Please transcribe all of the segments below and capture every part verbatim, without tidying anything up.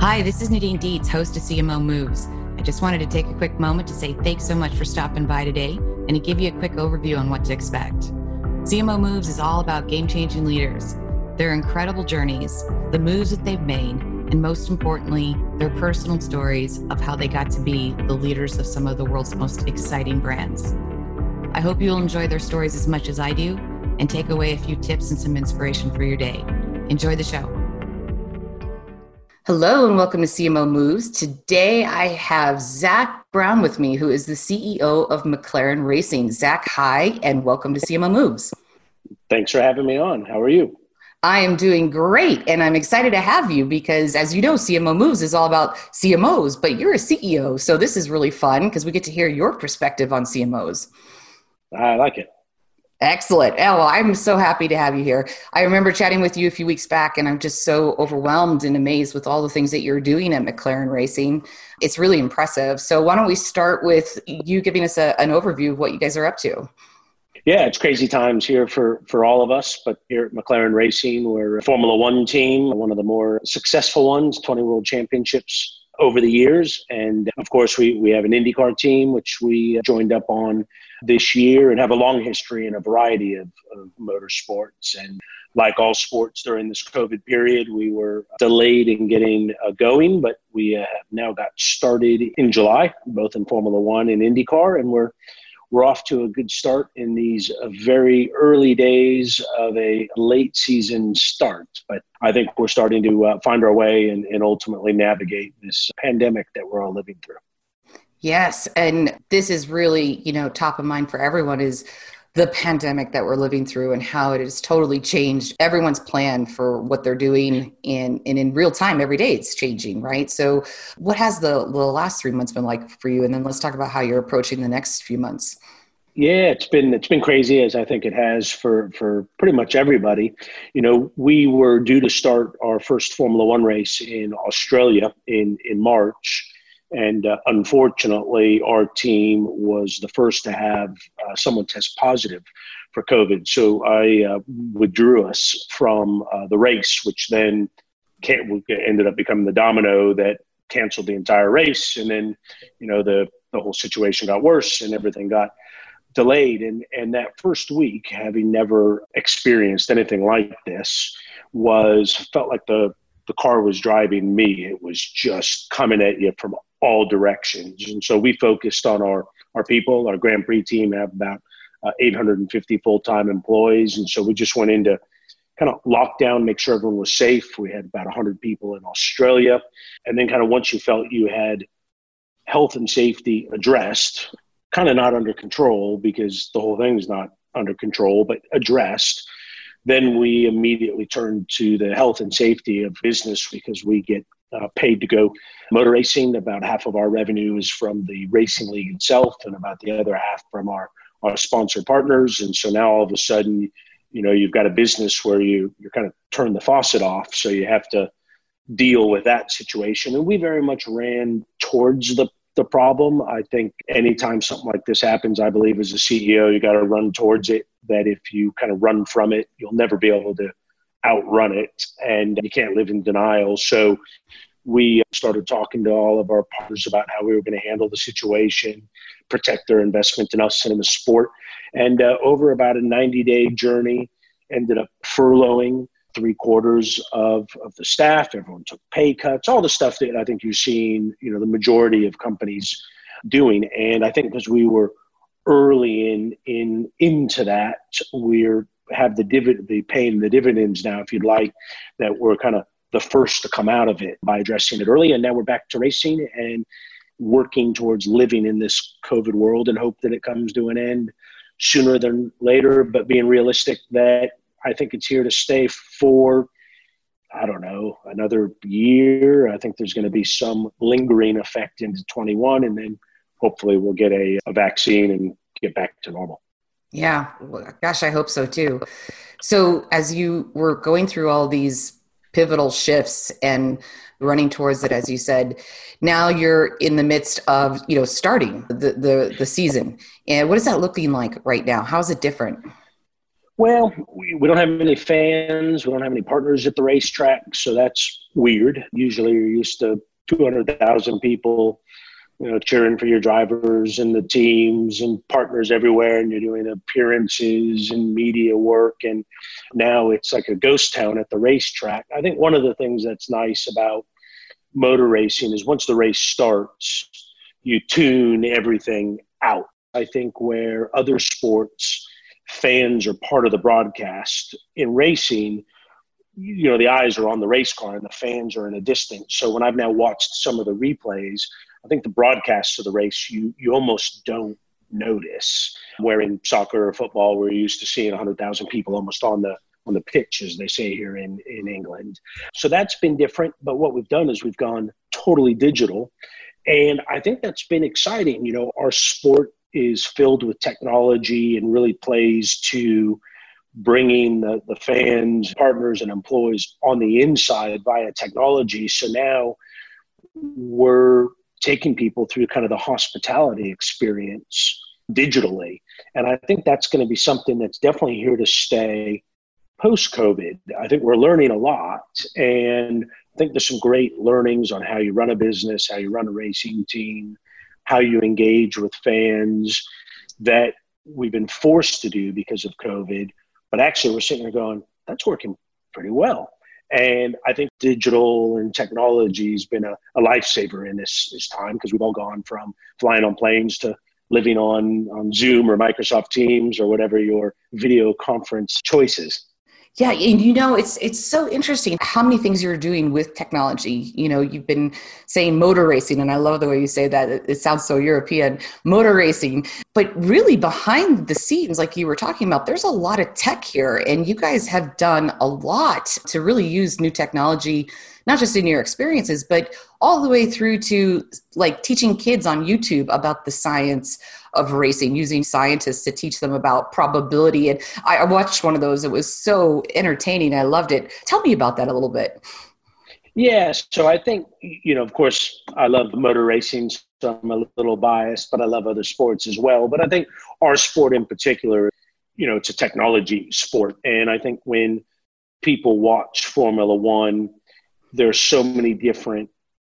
Hi, this is Nadine Dietz, host of C M O Moves. I just wanted to take a quick moment to say thanks so much for stopping by today and to give you a quick overview on what to expect. C M O Moves is all about game-changing leaders, their incredible journeys, the moves that they've made, and most importantly, their personal stories of how they got to be the leaders of some of the world's most exciting brands. I hope you'll enjoy their stories as much as I do and take away a few tips and some inspiration for your day. Enjoy the show. Hello and welcome to C M O Moves. Today I have Zach Brown with me, who is the C E O of McLaren Racing. Zach, hi, and welcome to C M O Moves. Thanks for having me on. How are you? I am doing great, and I'm excited to have you because, as you know, C M O Moves is all about C M Os, but you're a C E O, so this is really fun because we get to hear your perspective on C M Os. I like it. Excellent. Oh, well, I'm so happy to have you here. I remember chatting with you a few weeks back, and I'm just so overwhelmed and amazed with all the things that you're doing at McLaren Racing. It's really impressive. So why don't we start with you giving us a, an overview of what you guys are up to? Yeah, it's crazy times here for, for all of us, but here at McLaren Racing, we're a Formula One team, one of the more successful ones, twenty World Championships over the years. And of course, we, we have an IndyCar team, which we joined up on this year and have a long history in a variety of, of motorsports. And like all sports during this COVID period, we were delayed in getting uh, going, but we uh, have now got started in July, both in Formula One and IndyCar. And we're We're off to a good start in these uh, very early days of a late season start. But I think we're starting to uh, find our way and, and ultimately navigate this pandemic that we're all living through. Yes. And this is really, you know, top of mind for everyone is the pandemic that we're living through and how it has totally changed everyone's plan for what they're doing in, and in real time. Every day it's changing, right? So what has the, the last three months been like for you? And then let's talk about how you're approaching the next few months. Yeah, it's been it's been crazy, as I think it has for, for pretty much everybody. You know, we were due to start our first Formula One race in Australia in, in March. And uh, unfortunately, our team was the first to have uh, someone test positive for COVID. So I uh, withdrew us from uh, the race, which then can't, ended up becoming the domino that canceled the entire race. And then, you know, the, the whole situation got worse and everything got delayed. And, and that first week, having never experienced anything like this, was felt like the, the car was driving me. It was just coming at you from all directions. And so we focused on our, our people. Our Grand Prix team have about uh, eight hundred fifty full-time employees. And so we just went into kind of lockdown, make sure everyone was safe. We had about one hundred people in Australia. And then kind of once you felt you had health and safety addressed, kind of not under control because the whole thing's not under control, but addressed, then we immediately turned to the health and safety of business because we get uh, paid to go motor racing. About half of our revenue is from the racing league itself and about the other half from our, our sponsor partners. And so now all of a sudden, you know, you've got a business where you, you're kind of turn the faucet off. So you have to deal with that situation. And we very much ran towards the the problem. I think anytime something like this happens, I believe as a C E O, you got to run towards it, that if you kind of run from it, you'll never be able to outrun it and you can't live in denial. So we started talking to all of our partners about how we were going to handle the situation, protect their investment in us and in the sport. And uh, over about a ninety day journey, ended up furloughing three quarters of, of the staff. Everyone took pay cuts, all the stuff that I think you've seen, you know, the majority of companies doing. And I think because we were early in, in, into that, we're have the dividend, the paying the dividends now, if you'd like, that we're kind of the first to come out of it by addressing it early. And now we're back to racing and working towards living in this COVID world and hope that it comes to an end sooner than later, but being realistic that I think it's here to stay for, I don't know, another year. I think there's going to be some lingering effect into twenty-one, and then hopefully we'll get a, a vaccine and get back to normal. Yeah, well, gosh, I hope so too. So as you were going through all these pivotal shifts and running towards it, as you said, now you're in the midst of, you know, starting the, the, the season. And what is that looking like right now? How is it different? Well, we, we don't have any fans. We don't have any partners at the racetrack. So that's weird. Usually you're used to two hundred thousand people, you know, cheering for your drivers and the teams and partners everywhere, and you're doing appearances and media work. And now it's like a ghost town at the racetrack. I think one of the things that's nice about motor racing is once the race starts, you tune everything out. I think where other sports, fans are part of the broadcast. In racing, you know, the eyes are on the race car and the fans are in a distance. So when I've now watched some of the replays, I think the broadcasts of the race, you you almost don't notice. Where in soccer or football, we're used to seeing one hundred thousand people almost on the on the pitch, as they say here in, in England. So that's been different. But what we've done is we've gone totally digital. And I think that's been exciting. You know, our sport is filled with technology and really plays to bringing the, the fans, partners, and employees on the inside via technology. So now we're taking people through kind of the hospitality experience digitally. And I think that's going to be something that's definitely here to stay post-COVID. I think we're learning a lot. And I think there's some great learnings on how you run a business, how you run a racing team, how you engage with fans that we've been forced to do because of COVID. But actually, we're sitting there going, that's working pretty well. And I think digital and technology has been a, a lifesaver in this, this time, because we've all gone from flying on planes to living on, on Zoom or Microsoft Teams or whatever your video conference choices. Yeah, and you know, it's it's so interesting how many things you're doing with technology. You know, you've been saying motor racing, and I love the way you say that. It, it sounds so European, motor racing. But really behind the scenes, like you were talking about, there's a lot of tech here, and you guys have done a lot to really use new technology, not just in your experiences, but all the way through to like teaching kids on YouTube about the science of racing, using scientists to teach them about probability. And I, I watched one of those. It was so entertaining. I loved it. Tell me about that a little bit. Yeah, so I think, you know, of course, I love motor racing, so I'm a little biased, but I love other sports as well. But I think our sport in particular, you know, it's a technology sport. And I think when people watch Formula One, there's so many different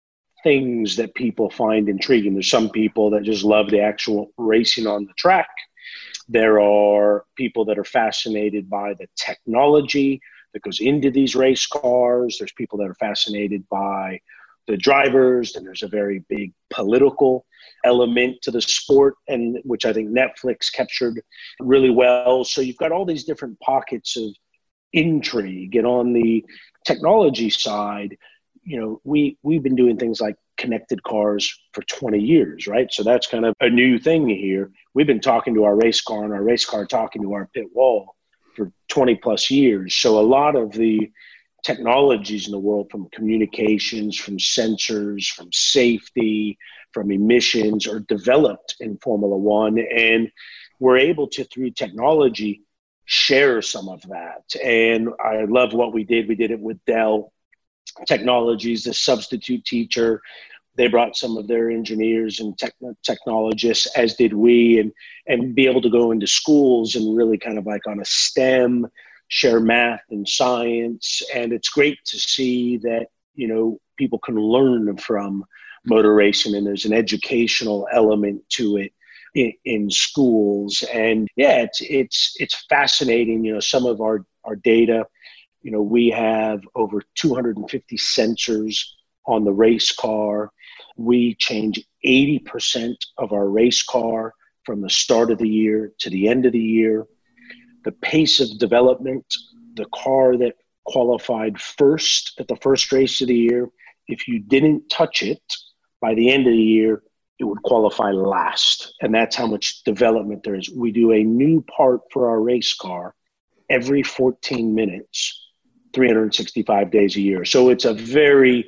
things that people find intriguing. There's some people that just love the actual racing on the track. There are people that are fascinated by the technology that goes into these race cars. There's people that are fascinated by the drivers, and there's a very big political element to the sport, and which I think Netflix captured really well. So you've got all these different pockets of intrigue. And on the technology side, you know, we, we've been doing things like connected cars for twenty years, right? So that's kind of a new thing here. We've been talking to our race car and our race car talking to our pit wall for twenty plus years. So a lot of the technologies in the world, from communications, from sensors, from safety, from emissions, are developed in Formula One. And we're able to, through technology, share some of that. And I love what we did. We did it with Dell Technologies, the substitute teacher. They brought some of their engineers and tech- technologists, as did we, and and be able to go into schools and really kind of like on a STEM, share math and science. And it's great to see that, you know, people can learn from motor racing, and there's an educational element to it in, in schools. And yeah, it's it's it's fascinating. You know, some of our our data. You know, we have over two hundred fifty sensors on the race car. We change eighty percent of our race car from the start of the year to the end of the year. The pace of development, the car that qualified first at the first race of the year, if you didn't touch it by the end of the year, it would qualify last. And that's how much development there is. We do a new part for our race car every fourteen minutes. three hundred sixty-five days a year. So it's a very,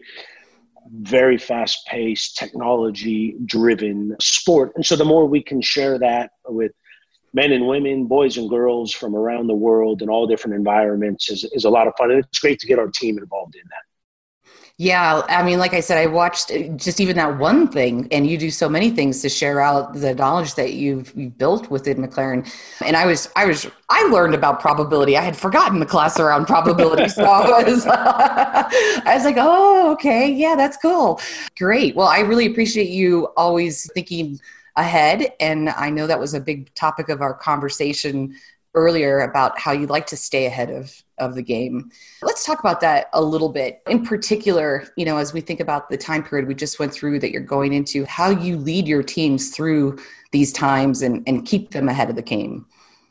very fast-paced, technology-driven sport. And so the more we can share that with men and women, boys and girls from around the world in all different environments is, is a lot of fun. And it's great to get our team involved in that. Yeah, I mean, like I said, I watched uh, just even that one thing, and you do so many things to share out the knowledge that you've you've built within McLaren. And I was, I was, I learned about probability. I had forgotten the class around probability, so I was, I was like, oh, okay, yeah, that's cool, great. Well, I really appreciate you always thinking ahead, and I know that was a big topic of our conversation earlier about how you like to stay ahead of of the game. Let's talk about that a little bit. In particular, you know, as we think about the time period we just went through that you're going into, how you lead your teams through these times and, and keep them ahead of the game.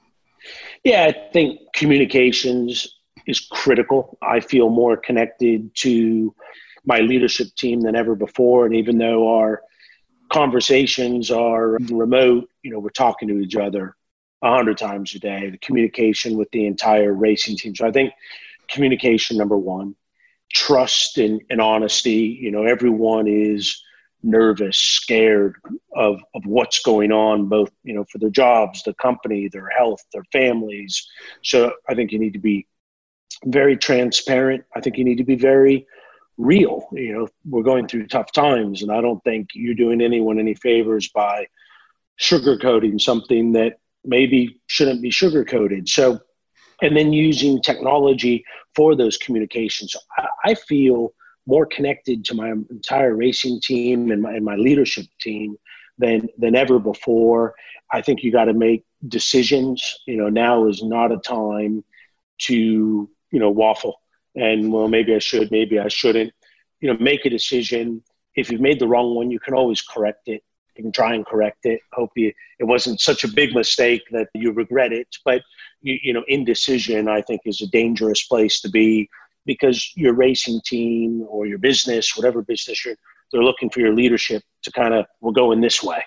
Yeah, I think communications is critical. I feel more connected to my leadership team than ever before. And even though our conversations are remote, you know, we're talking to each other a hundred times a day, the communication with the entire racing team. So I think communication, number one, trust and, and honesty. You know, everyone is nervous, scared of, of what's going on, both, you know, for their jobs, the company, their health, their families. So I think you need to be very transparent. I think you need to be very real. You know, we're going through tough times, and I don't think you're doing anyone any favors by sugarcoating something that maybe shouldn't be sugarcoated. So, and then using technology for those communications. I, I feel more connected to my entire racing team and my, and my leadership team than than ever before. I think you got to make decisions. You know, now is not a time to, you know, waffle and, well, maybe I should, maybe I shouldn't. You know, make a decision. If you've made the wrong one, you can always correct it. You can try and correct it. Hope you, it wasn't such a big mistake that you regret it. But, you, you know, indecision, I think, is a dangerous place to be, because your racing team or your business, whatever business you're, they're looking for your leadership to kind of, we're going this way.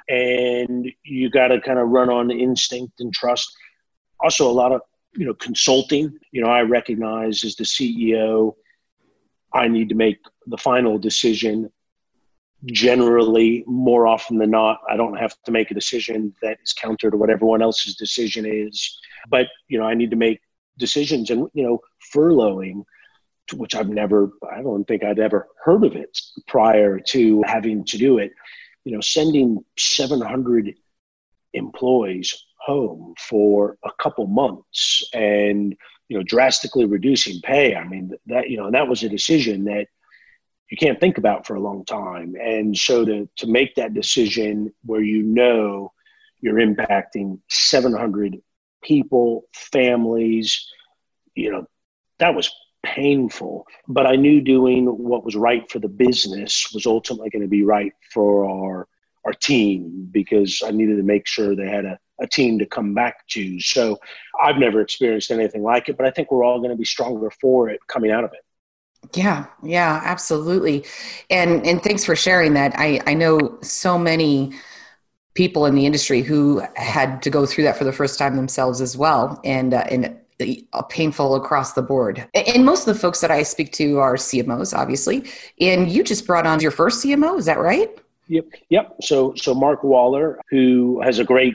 And you got to kind of run on instinct and trust. Also, a lot of, you know, consulting. You know, I recognize as the C E O, I need to make the final decision. Generally, more often than not, I don't have to make a decision that is counter to what everyone else's decision is. But, you know, I need to make decisions, and, you know, furloughing, which I've never, I don't think I'd ever heard of it prior to having to do it. You know, sending seven hundred employees home for a couple months and, you know, drastically reducing pay. I mean, that, you know, that was a decision that you can't think about for a long time. And so to, to make that decision where, you know, you're impacting seven hundred people, families, you know, that was painful. But I knew doing what was right for the business was ultimately going to be right for our, our team, because I needed to make sure they had a, a team to come back to. So I've never experienced anything like it, but I think we're all going to be stronger for it coming out of it. Yeah, yeah, absolutely. And and thanks for sharing that. I, I know so many people in the industry who had to go through that for the first time themselves as well. And, uh, and uh, painful across the board. And most of the folks that I speak to are C M Os, obviously. And you just brought on your first C M O, is that right? Yep. Yep. So, so Mark Waller, who has a great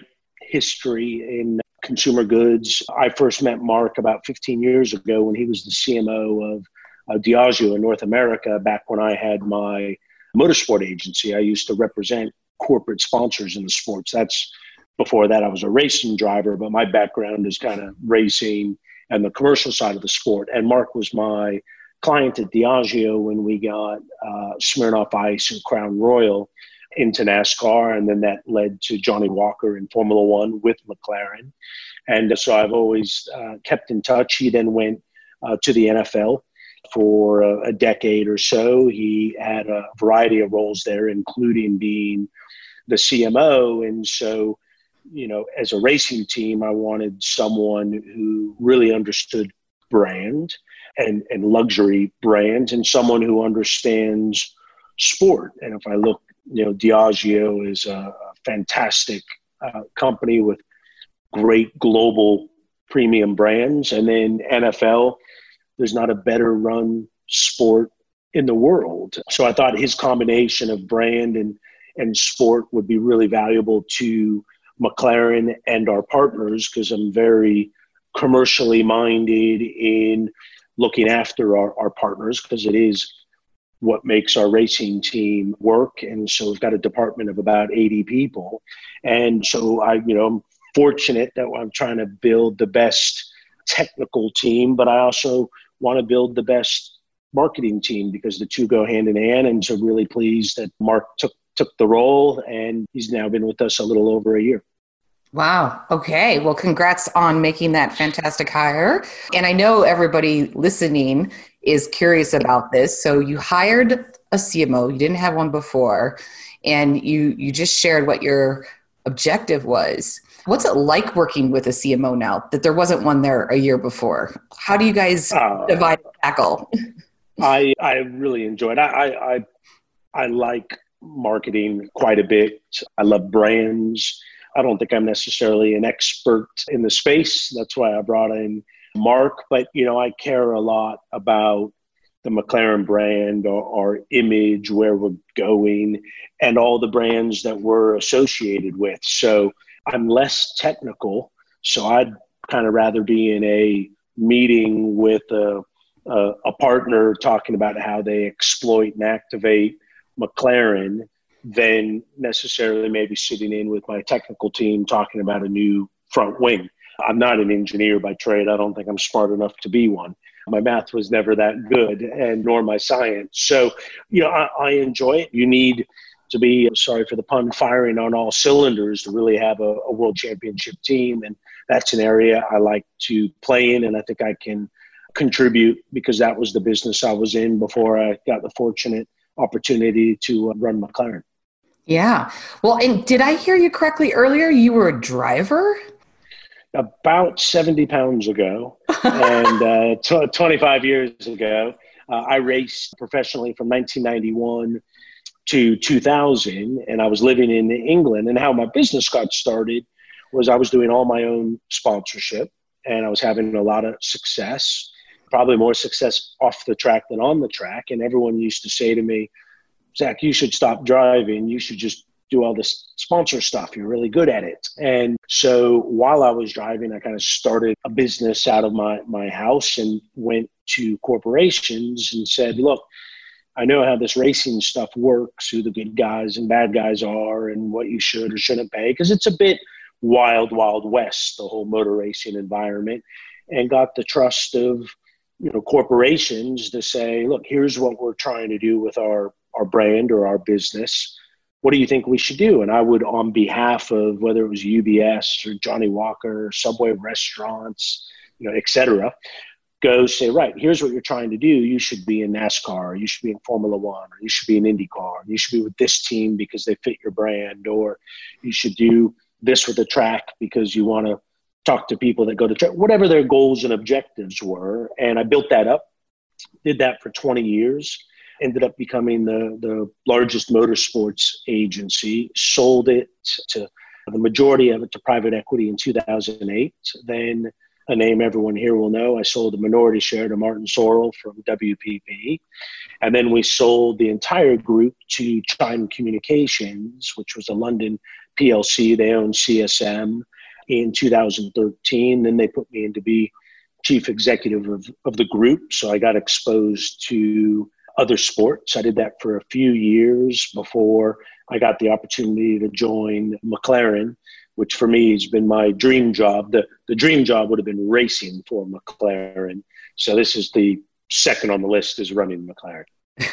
history in consumer goods. I first met Mark about fifteen years ago when he was the C M O of uh, Diageo in North America, back when I had my motorsport agency. I used to represent corporate sponsors in the sports. That's before that I was a racing driver, but my background is kind of racing and the commercial side of the sport. And Mark was my client at Diageo when we got uh, Smirnoff Ice and Crown Royal into NASCAR. And then that led to Johnny Walker in Formula One with McLaren. And so I've always uh, kept in touch. He then went uh, to the N F L for a, a decade or so. He had a variety of roles there, including being the C M O. And so, you know, as a racing team, I wanted someone who really understood brand and, and luxury brands, and someone who understands sport. And if I look, you know, Diageo is a, a fantastic uh, company with great global premium brands. And then N F L, there's not a better run sport in the world. So I thought his combination of brand and, and sport would be really valuable to McLaren and our partners, because I'm very commercially minded in looking after our, our partners, because it is what makes our racing team work. And so we've got a department of about eighty people. And so I, you know, I'm fortunate that I'm trying to build the best technical team, but I also want to build the best marketing team because the two go hand in hand. And so really pleased that Mark took took the role, and he's now been with us a little over a year. Wow. Okay. Well, congrats on making that fantastic hire. And I know everybody listening is curious about this. So you hired a C M O, you didn't have one before, and you you just shared what your objective was. What's it like working with a C M O now that there wasn't one there a year before? How do you guys uh, divide and tackle? I I really enjoyed it. I, I I like marketing quite a bit. I love brands. I don't think I'm necessarily an expert in the space. That's why I brought in Mark. But, you know, I care a lot about the McLaren brand, or our image, where we're going, and all the brands that we're associated with. So I'm less technical. So I'd kind of rather be in a meeting with a, a, a partner talking about how they exploit and activate McLaren than necessarily maybe sitting in with my technical team talking about a new front wing. I'm not an engineer by trade. I don't think I'm smart enough to be one. My math was never that good, and nor my science. So, you know, I, I enjoy it. You need to be, sorry for the pun, firing on all cylinders to really have a, a world championship team. And that's an area I like to play in, and I think I can contribute because that was the business I was in before I got the fortunate opportunity to run McLaren. Yeah. Well, and did I hear you correctly earlier? You were a driver? About seventy pounds ago, and uh, t- twenty-five years ago, uh, I raced professionally from nineteen ninety-one to two thousand, and I was living in England. And how my business got started was I was doing all my own sponsorship, and I was having a lot of success, probably more success off the track than on the track. And everyone used to say to me, Zach, you should stop driving. You should just do all this sponsor stuff. You're really good at it. And so while I was driving, I kind of started a business out of my, my house and went to corporations and said, look, I know how this racing stuff works, who the good guys and bad guys are, and what you should or shouldn't pay, because it's a bit wild, wild west, the whole motor racing environment, and got the trust of, you know, corporations to say, look, here's what we're trying to do with our, our brand or our business. What do you think we should do? And I would, on behalf of whether it was U B S or Johnny Walker, or Subway Restaurants, you know, et cetera, go say, right, here's what you're trying to do. You should be in NASCAR, or you should be in Formula One, or you should be in IndyCar, or you should be with this team because they fit your brand, or you should do this with the track because you want to talk to people that go to track, whatever their goals and objectives were. And I built that up, did that for twenty years. Ended up becoming the, the largest motorsports agency, sold it to the majority of it to private equity in two thousand eight. Then a name everyone here will know, I sold a minority share to Martin Sorrell from W P P. And then we sold the entire group to Chime Communications, which was a London P L C. They own C S M in two thousand thirteen. Then they put me in to be chief executive of, of the group. So I got exposed to other sports. I did that for a few years before I got the opportunity to join McLaren, which for me has been my dream job. The, the dream job would have been racing for McLaren. So this is the second on the list, is running McLaren.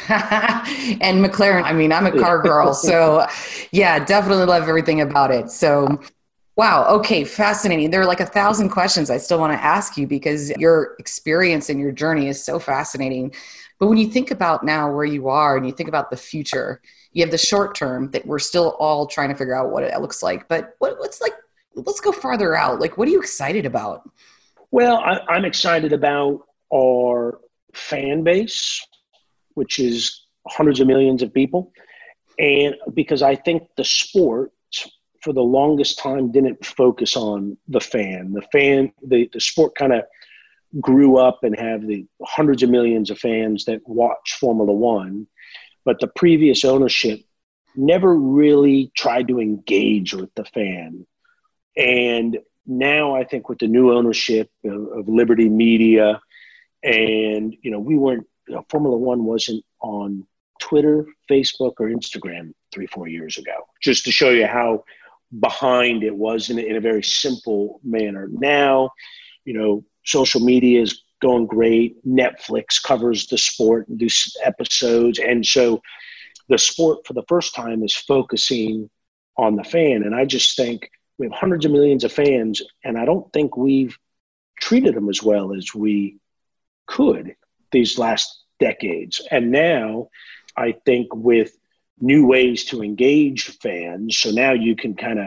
And McLaren, I mean, I'm a car girl, so yeah, definitely love everything about it. So wow. Okay. Fascinating. There are like a thousand questions I still want to ask you because your experience and your journey is so fascinating. But when you think about now where you are and you think about the future, you have the short term that we're still all trying to figure out what it looks like. But what, what's like, let's go farther out. Like, what are you excited about? Well, I, I'm excited about our fan base, which is hundreds of millions of people. And because I think the sport, for the longest time, didn't focus on the fan. The fan, the, the sport kind of grew up and have the hundreds of millions of fans that watch Formula One, but the previous ownership never really tried to engage with the fan. And now I think with the new ownership of, of Liberty Media, and, you know, we weren't, you know, Formula One wasn't on Twitter, Facebook, or Instagram three, four years ago, just to show you how behind it was in, in a very simple manner. Now, you know, social media is going great. Netflix covers the sport and do episodes. And so the sport for the first time is focusing on the fan. And I just think we have hundreds of millions of fans, and I don't think we've treated them as well as we could these last decades. And now I think with new ways to engage fans, so now you can kind of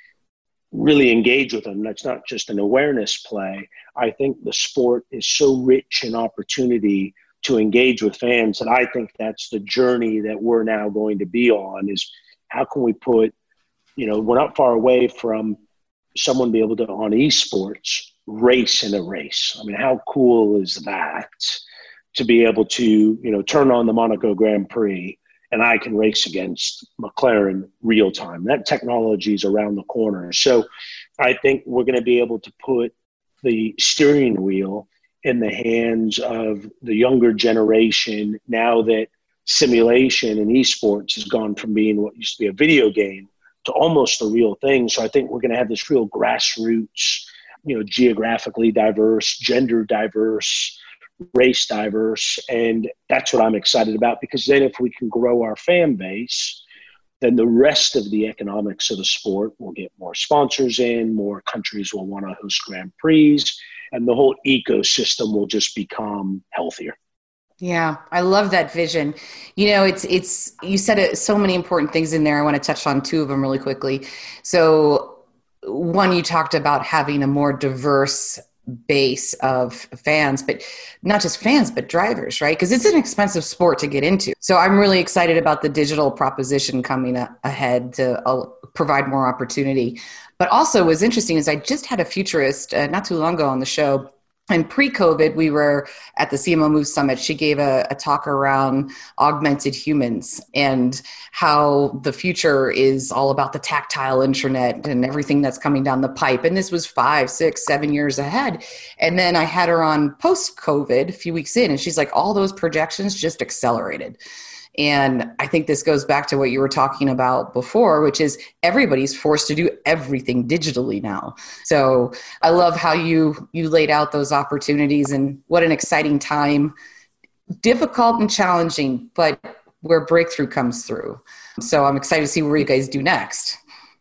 really engage with them. That's not just an awareness play. I think the sport is so rich in opportunity to engage with fans that I think that's the journey that we're now going to be on, is how can we put, you know, we're not far away from someone be able to, on esports, race in a race. I mean, how cool is that, to be able to, you know, turn on the Monaco Grand Prix and I can race against McLaren real time. That technology is around the corner. So I think we're going to be able to put the steering wheel in the hands of the younger generation now that simulation and esports has gone from being what used to be a video game to almost a real thing. So I think we're going to have this real grassroots, you know, geographically diverse, gender diverse, race diverse. And that's what I'm excited about, because then if we can grow our fan base, then the rest of the economics of the sport will get more sponsors in, more countries will want to host Grand Prix, and the whole ecosystem will just become healthier. Yeah, I love that vision. You know, it's, it's, you said it, so many important things in there. I want to touch on two of them really quickly. So one, you talked about having a more diverse base of fans, but not just fans, but drivers, right? Because it's an expensive sport to get into. So I'm really excited about the digital proposition coming a- ahead to uh, provide more opportunity. But also what's interesting is I just had a futurist uh, not too long ago on the show. And pre-COVID, we were at the C M O Moves Summit. She gave a, a talk around augmented humans and how the future is all about the tactile internet and everything that's coming down the pipe. And this was five, six, seven years ahead. And then I had her on post-COVID a few weeks in, and she's like, all those projections just accelerated. And I think this goes back to what you were talking about before, which is everybody's forced to do everything digitally now. So I love how you you laid out those opportunities, and what an exciting time, difficult and challenging, but where breakthrough comes through. So I'm excited to see where you guys do next.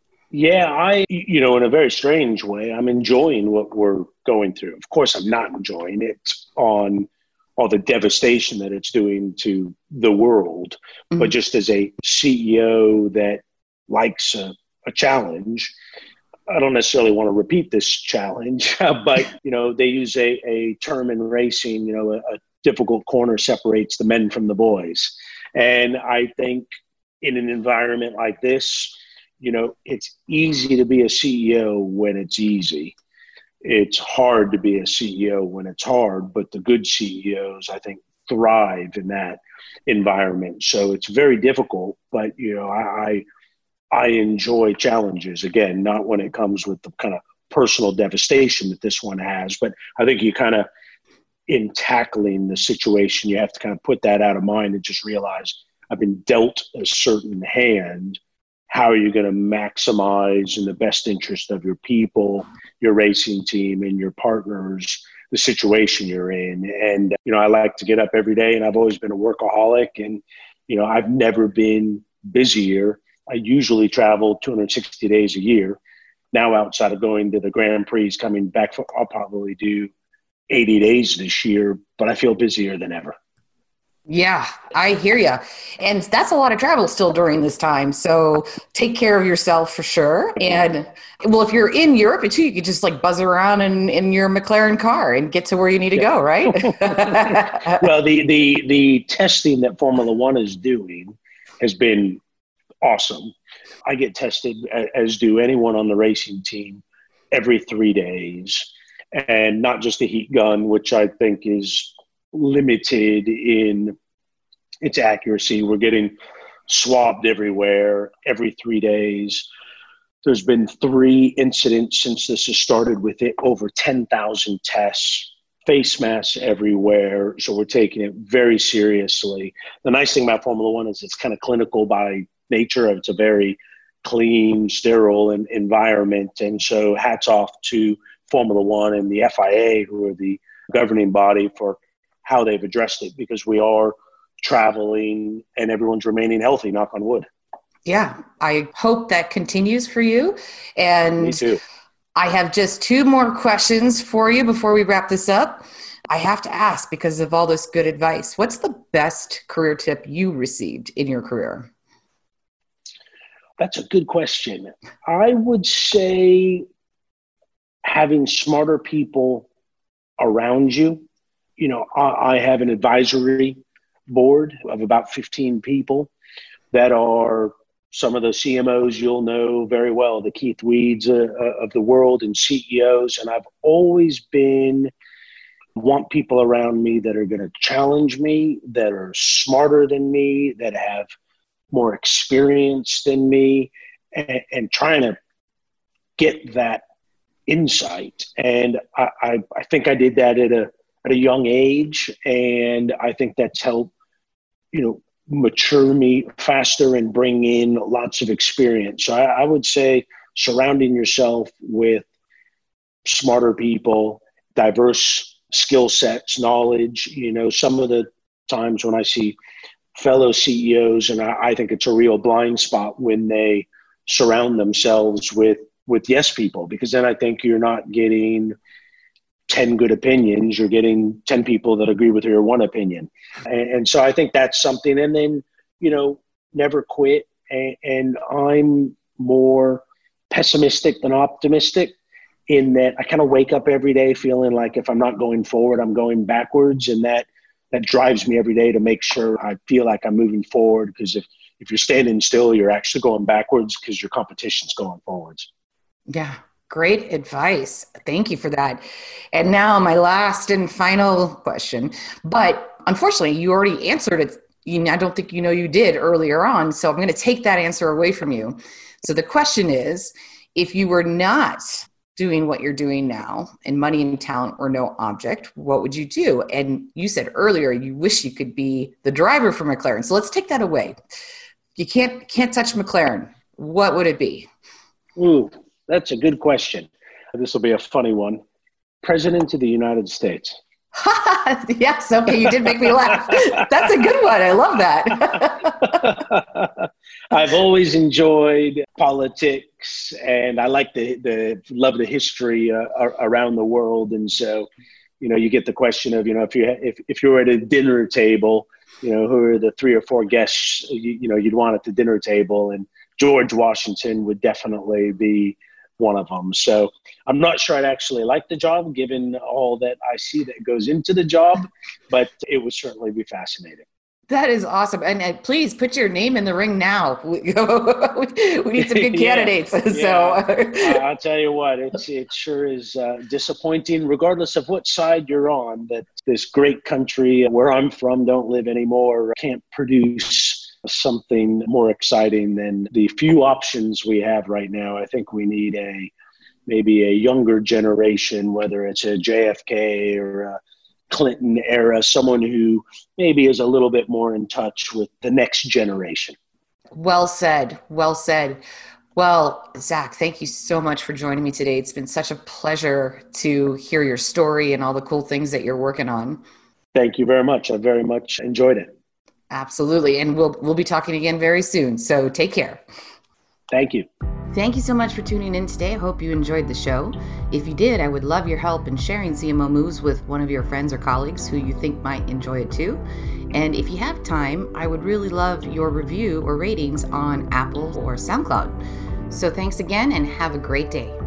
Yeah, I, you know, in a very strange way, I'm enjoying what we're going through. Of course, I'm not enjoying it on all the devastation that it's doing to the world. Mm-hmm. But just as a C E O that likes a, a challenge, I don't necessarily want to repeat this challenge, but, you know, they use a, a term in racing, you know, a, a difficult corner separates the men from the boys. And I think in an environment like this, you know, it's easy to be a C E O when it's easy. It's hard to be a C E O when it's hard, but the good C E Os, I think, thrive in that environment. So it's very difficult, but, you know, I, I enjoy challenges. Again, not when it comes with the kind of personal devastation that this one has, but I think you kind of, in tackling the situation, you have to kind of put that out of mind and just realize I've been dealt a certain hand. How are you going to maximize in the best interest of your people, your racing team, and your partners, the situation you're in? And, you know, I like to get up every day, and I've always been a workaholic, and, you know, I've never been busier. I usually travel two hundred sixty days a year. Now, outside of going to the Grand Prix, coming back, for, I'll probably do eighty days this year, but I feel busier than ever. Yeah, I hear you. And that's a lot of travel still during this time. So take care of yourself for sure. And well, if you're in Europe too, you could just like buzz around in, in your McLaren car and get to where you need to yeah. go, right? Well, the, the, the testing that Formula One is doing has been awesome. I get tested, as do anyone on the racing team, every three days. And not just a heat gun, which I think is limited in its accuracy. We're getting swabbed everywhere every three days. There's been three incidents since this has started with it, over ten thousand tests. face masks everywhere. So we're taking it very seriously. The nice thing about Formula One is it's kind of clinical by nature. It's a very clean, sterile and environment. And so hats off to Formula One and the F I A, who are the governing body, for how they've addressed it, because we are traveling and everyone's remaining healthy, knock on wood. Yeah, I hope that continues for you. And Me too. I have just two more questions for you before we wrap this up. I have to ask, because of all this good advice, what's the best career tip you received in your career? That's a good question. I would say having smarter people around you. You know, I, I have an advisory board of about fifteen people that are some of the C M Os you'll know very well, the Keith Weeds uh, of the world, and C E Os. And I've always been, want people around me that are going to challenge me, that are smarter than me, that have more experience than me, and, and trying to get that insight. And I, I, I think I did that at a, at a young age. And I think that's helped, you know, mature me faster and bring in lots of experience. So I, I would say surrounding yourself with smarter people, diverse skill sets, knowledge. You know, some of the times when I see fellow C E Os, and I, I think it's a real blind spot when they surround themselves with, with yes people, because then I think you're not getting ten good opinions, you're getting ten people that agree with your one opinion. And, and so I think that's something. And then, you know, never quit. And, and I'm more pessimistic than optimistic, in that I kind of wake up every day feeling like if I'm not going forward, I'm going backwards. And that, that drives me every day to make sure I feel like I'm moving forward. Because if, if you're standing still, you're actually going backwards because your competition's going forwards. Yeah. Great advice. Thank you for that. And now my last and final question, but unfortunately you already answered it. You, I don't think you know you did earlier on. So I'm going to take that answer away from you. So the question is, if you were not doing what you're doing now and money and talent were no object, what would you do? And you said earlier, you wish you could be the driver for McLaren. So let's take that away. You can't, can't touch McLaren. What would it be? Ooh. That's a good question. This will be a funny one. President of the United States. Yes. Okay. You did make me laugh. That's a good one. I love that. I've always enjoyed politics, and I like the, the love the history uh, around the world. And so, you know, you get the question of, you know, if you, if, if you were at a dinner table, you know, who are the three or four guests, you, you know, you'd want at the dinner table, and George Washington would definitely be one of them. So I'm not sure I'd actually like the job, given all that I see that goes into the job, but it would certainly be fascinating. That is awesome. And, and please put your name in the ring now. We, we need some good candidates. yeah, so yeah. uh, I'll tell you what, it's, it sure is uh, disappointing, regardless of what side you're on, that this great country where I'm from, don't live anymore, can't produce something more exciting than the few options we have right now. I think we need a maybe a younger generation, whether it's a J F K or a Clinton era, someone who maybe is a little bit more in touch with the next generation. Well said. Well said. Well, Zach, thank you so much for joining me today. It's been such a pleasure to hear your story and all the cool things that you're working on. Thank you very much. I very much enjoyed it. Absolutely. And we'll we'll be talking again very soon. So take care. Thank you. Thank you so much for tuning in today. I hope you enjoyed the show. If you did, I would love your help in sharing C M O Moves with one of your friends or colleagues who you think might enjoy it too. And if you have time, I would really love your review or ratings on Apple or SoundCloud. So thanks again and have a great day.